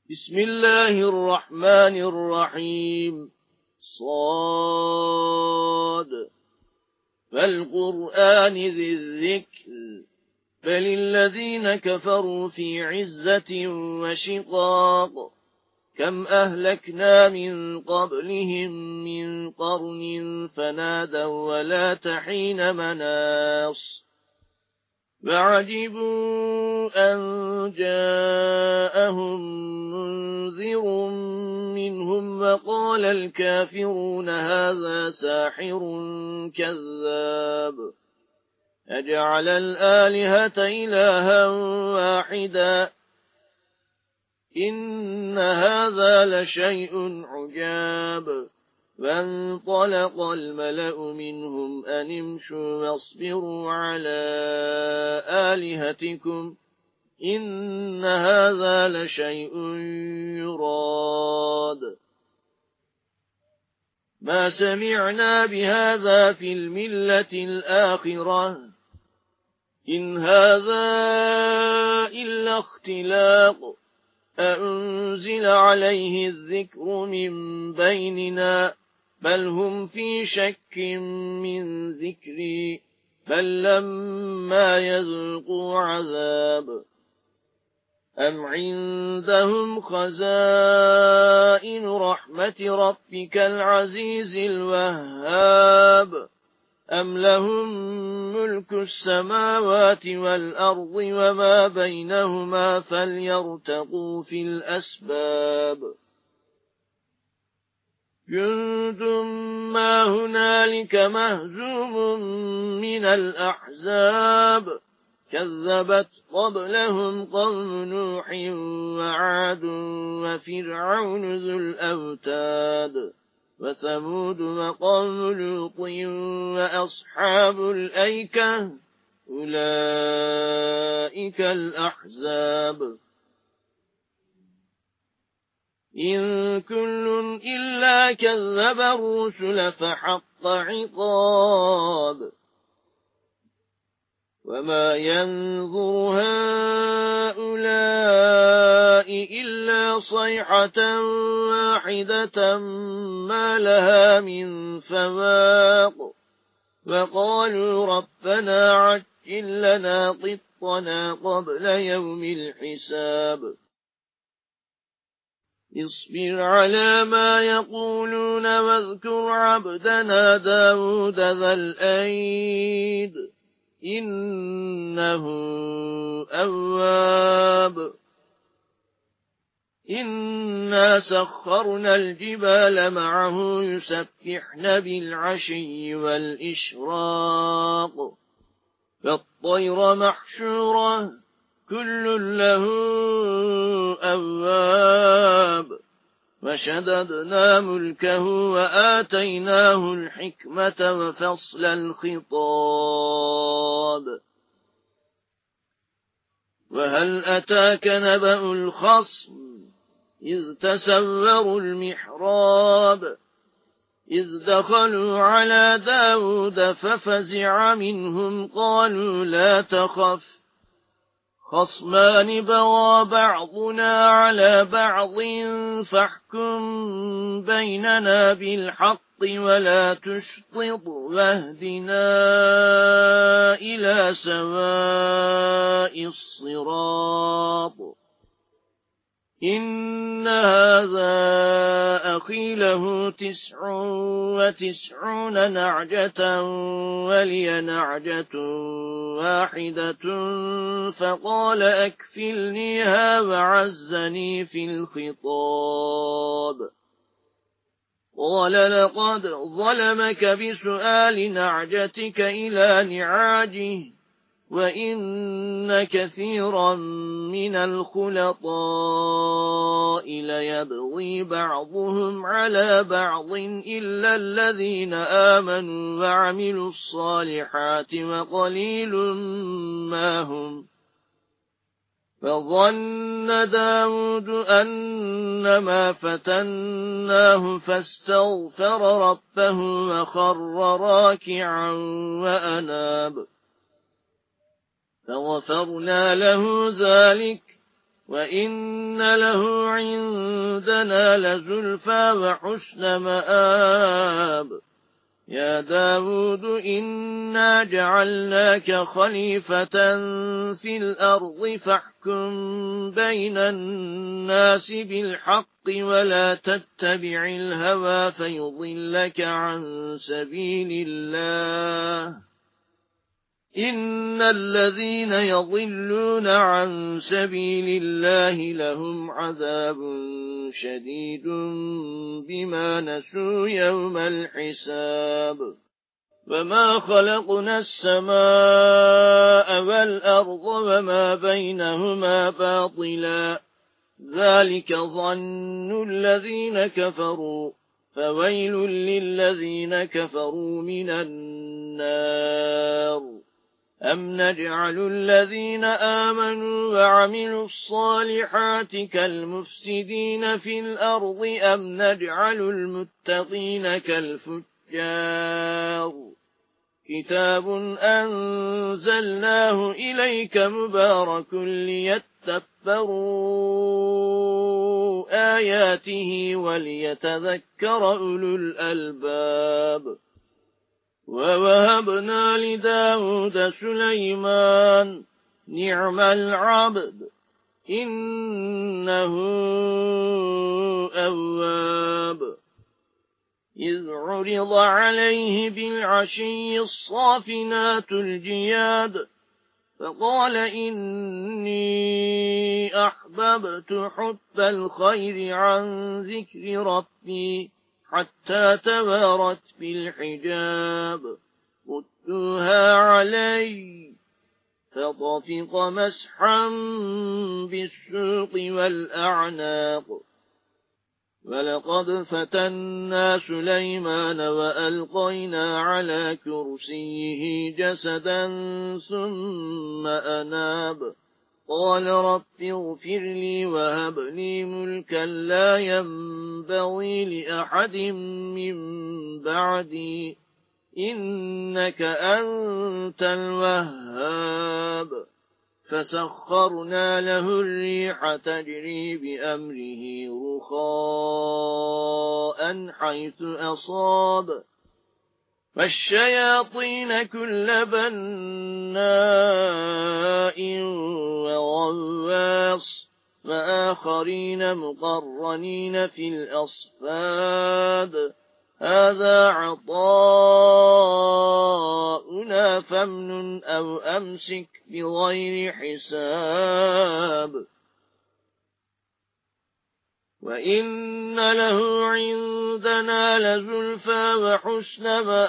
بسم الله الرحمن الرحيم صاد فالقرآن ذي الذكر بل الذين كفروا في عزة وشقاق كم أهلكنا من قبلهم من قرن فنادوا ولا تحين مناص وعجبوا أن جاءهم منذر منهم وقال الكافرون هذا ساحر كذاب أجعل الآلهة إلها واحدا إن هذا لشيء عجاب فانطلق الملأ منهم أن امشوا واصبروا على آلهتكم إن هذا لشيء يراد ما سمعنا بهذا في الملة الآخرة إن هذا إلا اختلاق أأنزل عليه الذكر من بيننا بل هم في شك من ذكري بل لما يذوقوا عذاب أم عندهم خزائن رحمة ربك العزيز الوهاب أم لهم ملك السماوات والأرض وما بينهما فليرتقوا في الأسباب جند ما هنالك مهزوم من الأحزاب كذبت قبلهم قوم نوح وعاد وفرعون ذو الأوتاد وثمود وقوم لوط وأصحاب الأيكة أولئك الأحزاب إن كل إلا كذب الرسل فحق عقاب وما ينظر هؤلاء إلا صيحة واحدة ما لها من فواق وقالوا ربنا عجل لنا قطنا قبل يوم الحساب اصبر على ما يقولون واذكر عبدنا داود ذا الأيد إنه أواب إنا سخرنا الجبال معه يسبحن بالعشي والإشراق فالطير محشورة كل له أواب وشددنا ملكه وآتيناه الحكمة وفصل الخطاب وهل أتاك نبأ الخصم إذ تسوروا المحراب إذ دخلوا على داود ففزع منهم قالوا لا تخف خصمان بغى بعضنا على بعض فاحكم بيننا بالحق ولا تشطط واهدنا إلى سواء الصراط إن هذا أخي له 99 نعجة ولي نعجة واحدة فقال أكفلنيها وعزني في الخطاب قال لقد ظلمك بسؤال نعجتك إلى نعاجه وإن كثيرا من الخلطاء ليبغي بعضهم على بعض إلا الذين آمنوا وعملوا الصالحات وقليل ما هم فظن داود أنما فتناه فاستغفر ربه وخر راكعا وأناب فغفرنا له ذلك وإن له عندنا لزلفى وحسن مآب يا داود إنا جعلناك خليفة في الأرض فاحكم بين الناس بالحق ولا تتبع الهوى فيضلك عن سبيل الله إن الذين يضلون عن سبيل الله لهم عذاب شديد بما نسوا يوم الحساب وما خلقنا السماء والأرض وما بينهما باطلا ذلك ظن الذين كفروا فويل للذين كفروا من النار أم نجعل الذين آمنوا وعملوا الصالحات كالمفسدين في الأرض أم نجعل المتقين كالفجار كتاب أنزلناه إليك مبارك ليتدبروا آياته وليتذكر أولو الألباب ووهبنا لداود سليمان نعم العبد إنه أواب إذ عرض عليه بالعشي الصافنات الجياد فقال إني أحببت حب الخير عن ذكر ربي حتى توارت بالحجاب ردوها علي فطفق مسحا بالسوق والأعناق ولقد فتنا سليمان وألقينا على كرسيه جسدا ثم أناب قال رب اغفر لي وهب لي ملكا لا ينبغي لأحد من بعدي إنك أنت الوهاب فسخرنا له الريح تجري بأمره رخاء حيث أصاب والشياطين كل بناء وغواص وآخرين مقرنين في الأصفاد هذا عطاؤنا فامنن أو أمسك بغير حساب وإن له عندنا لزلفى وحسن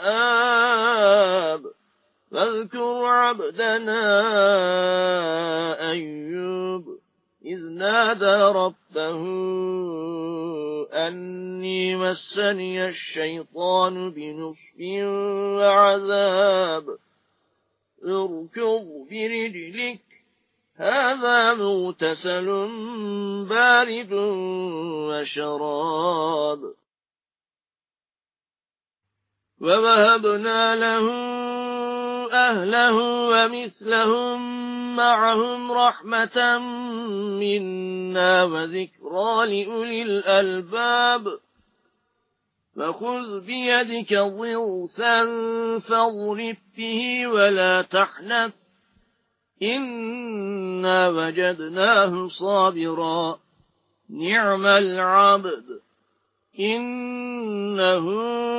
مآب فاذكر عبدنا أيوب إذ نادى ربه أني مسني الشيطان بنصب وعذاب اركض برجلك هذا مغتسل بارد وشراب ووهبنا له أهله ومثلهم معهم رحمة منا وذكرى لأولي الألباب فخذ بيدك ضغثا فاضرب به ولا تحنث إنا وجدناه صابرا نعم العبد إنه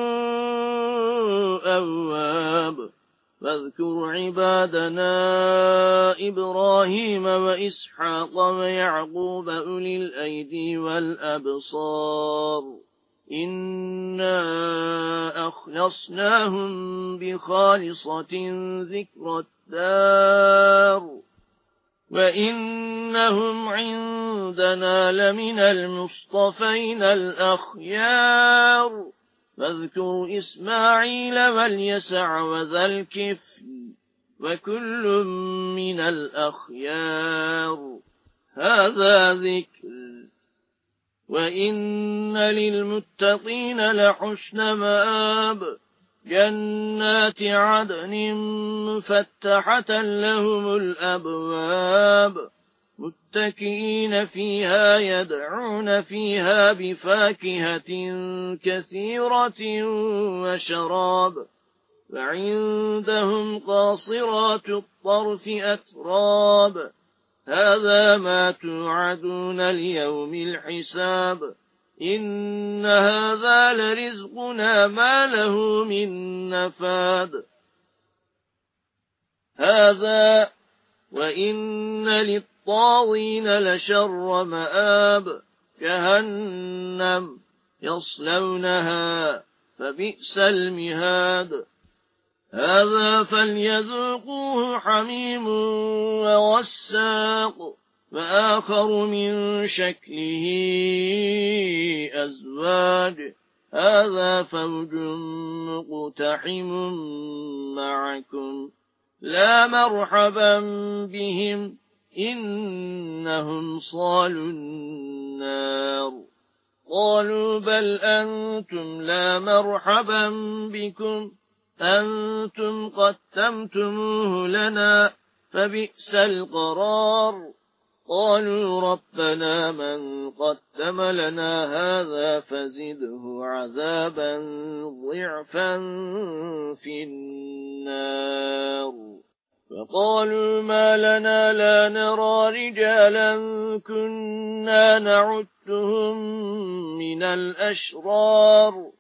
أواب فاذكر عبادنا إبراهيم وإسحاق ويعقوب أولي الأيدي والأبصار إنا أخلصناهم بخالصة ذكر الدار وإنهم عندنا لمن المصطفين الأخيار فاذكر إسماعيل واليسع وذا الكفل وكل من الأخيار هذا ذكر وإن للمتقين لحسن مآب جنات عدن مفتحة لهم الأبواب متكئين فيها يدعون فيها بفاكهة كثيرة وشراب وعندهم قاصرات الطرف أتراب هذا ما توعدون ليوم الحساب إن هذا لرزقنا ما له من نفاد هذا وإن للطاغين لشر مآب جهنم يصلونها فبئس المهاد هذا فليذوقوه حميم وغساق وآخر من شكله أزواج هذا فوج مقتحم معكم لا مرحبا بهم إنهم صالوا النار قالوا بل أنتم لا مرحبا بكم أنتم قدمتموه لنا فبئس القرار قالوا ربنا من قدم لنا هذا فزده عذابا ضعفا في النار فقالوا ما لنا لا نرى رجالا كنا نعدهم من الأشرار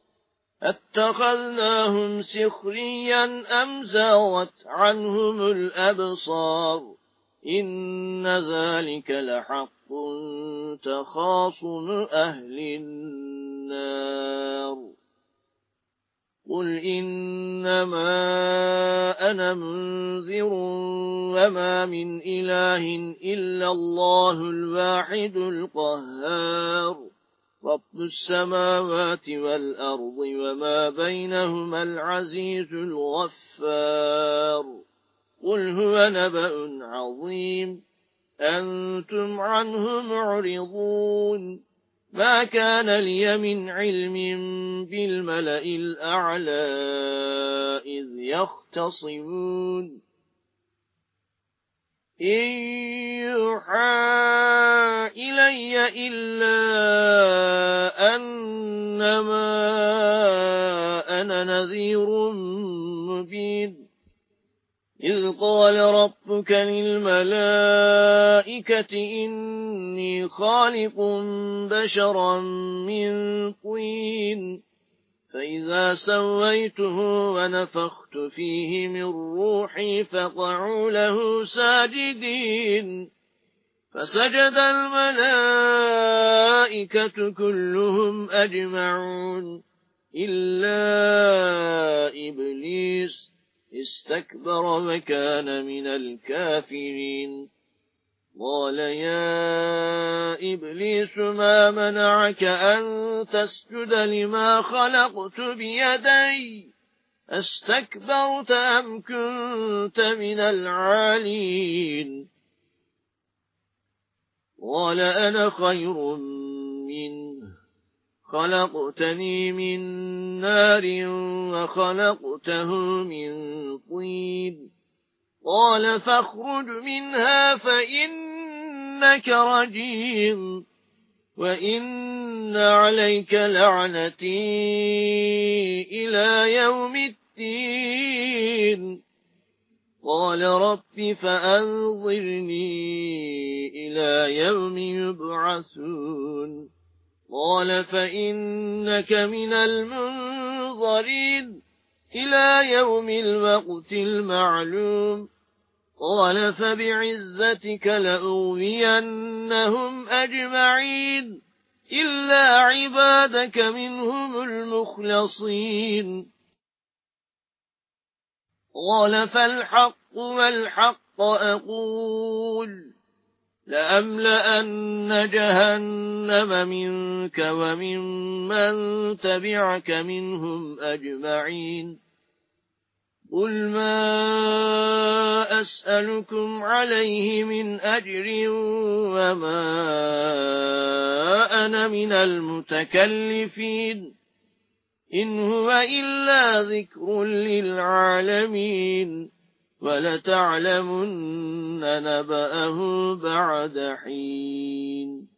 اتخذناهم سخريا أم زاغت عنهم الأبصار إن ذلك لحق تخاصم أهل النار قل إنما أنا منذر وما من إله إلا الله الواحد القهار رب السماوات والأرض وما بينهما العزيز الغفار قل هو نبأ عظيم أنتم عنه معرضون ما كان لي من علم بالملأ الأعلى إذ يختصمون إن يوحى إلي إلا أنما أنا نذير مبين إذ قال ربك للملائكة إني خالق بشرا من طين فإذا سويته ونفخت فيه من روحي فقعوا له ساجدين فسجد الملائكة كلهم أجمعون إلا إبليس استكبر وكان من الكافرين قال يا إبليس ما منعك أن تسجد لما خلقت بيدي استكبرت أم كنت من العالين قال أنا خير منه خلقتني من نار وخلقته من طين قال فاخرج منها فإنك رجيم وإن عليك لعنتي إلى يوم الدين قال رب فأنظرني إلى يوم يبعثون قال فإنك من المنظرين إلى يوم الوقت المعلوم قال فبعزتك لأغوينهم أجمعين إلا عبادك منهم المخلصين قال فالحق والحق أقول لأملأن جهنم منك وممن تبعك منهم أجمعين قل ما أسألكم عليه من أجر وما أنا من المتكلفين إن هو إلا ذكر للعالمين ولتعلمن نبأه بعد حين.